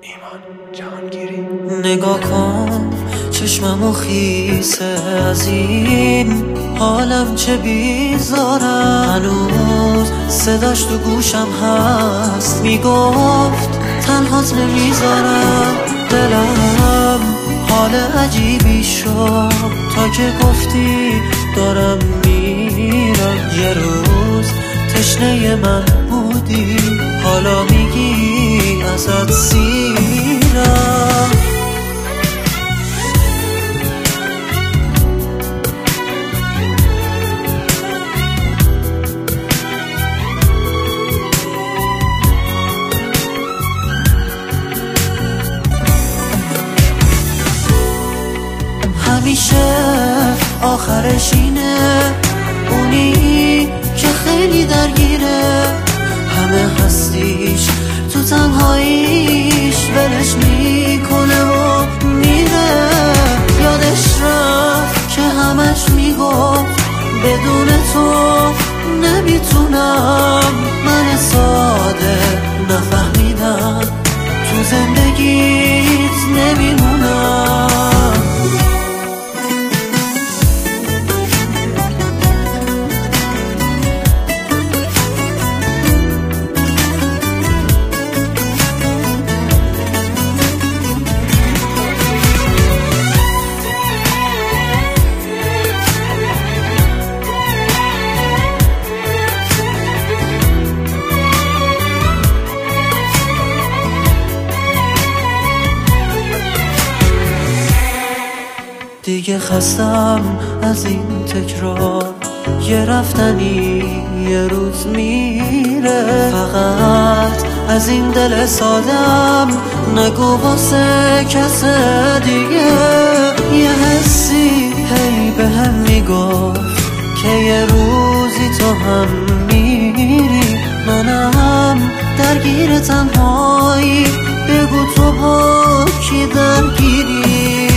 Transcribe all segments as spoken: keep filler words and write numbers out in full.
ایمان جهانگیری. نگاه کن چشممو خیسه از این حالم چه بیزارم، هنوز صداش تو گوشم هست میگفت تنهات نمیذارم. دلم حال عجیبی شد تا که گفتی دارم میرم. یه روز تشنه من بودی حالا میگی ازت سیرم. همیشه آخرش اینه، اونی که خیلی درگیره، همه هستیش تو تنهاییش ولش میکنه و میره. یادش رفت که همش میگفت بدون تو نمیتونم. من ساده نفهمیدم تو زندگیت نمیمونم. دیگه خستم از این تکرار، یه رفتنی یه روز میره. فقط از این دل سادم نگو واسه کس دیگه. یه حسی هی به هم میگفت که یه روزی تو هم میری. منم درگیر تنهایی، بگو تو با کی درگیری.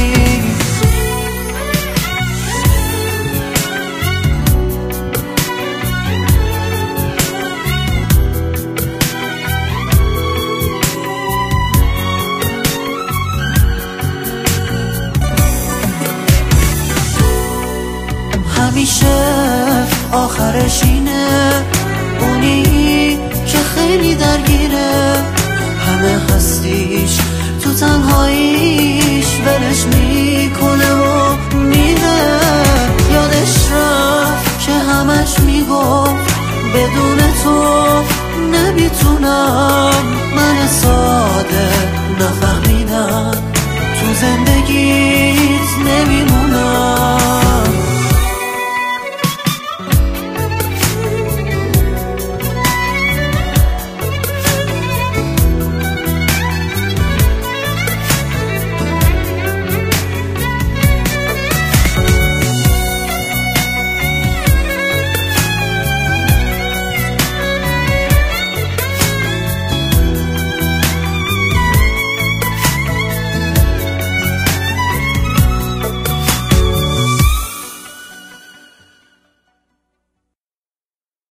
همیشه آخرش اینه، اونی که خیلی درگیره، همه هستیش تو تنهاییش ولش میکنه و میره. یادش رفت که همش میگفت بدون تو نمیتونم.